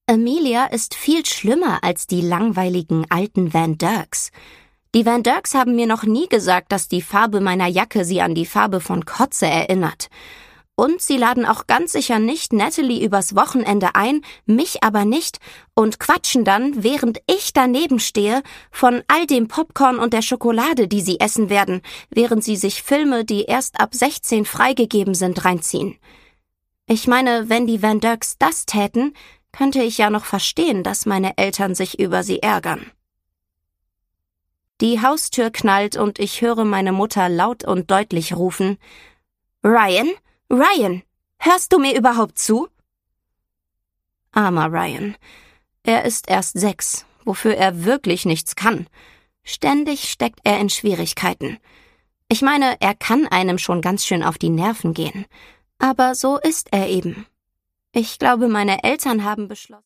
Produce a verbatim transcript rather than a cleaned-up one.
Amelia ist viel schlimmer als die langweiligen alten Van Dirks. Die Van Dirks haben mir noch nie gesagt, dass die Farbe meiner Jacke sie an die Farbe von Kotze erinnert. Und sie laden auch ganz sicher nicht Natalie übers Wochenende ein, mich aber nicht, und quatschen dann, während ich daneben stehe, von all dem Popcorn und der Schokolade, die sie essen werden, während sie sich Filme, die erst ab sechzehn freigegeben sind, reinziehen. Ich meine, wenn die Van Dirks das täten, könnte ich ja noch verstehen, dass meine Eltern sich über sie ärgern. Die Haustür knallt und ich höre meine Mutter laut und deutlich rufen: »Ryan? Ryan, hörst du mir überhaupt zu?« Armer Ryan. Er ist erst sechs, wofür er wirklich nichts kann. Ständig steckt er in Schwierigkeiten. Ich meine, er kann einem schon ganz schön auf die Nerven gehen. Aber so ist er eben. Ich glaube, meine Eltern haben beschlossen...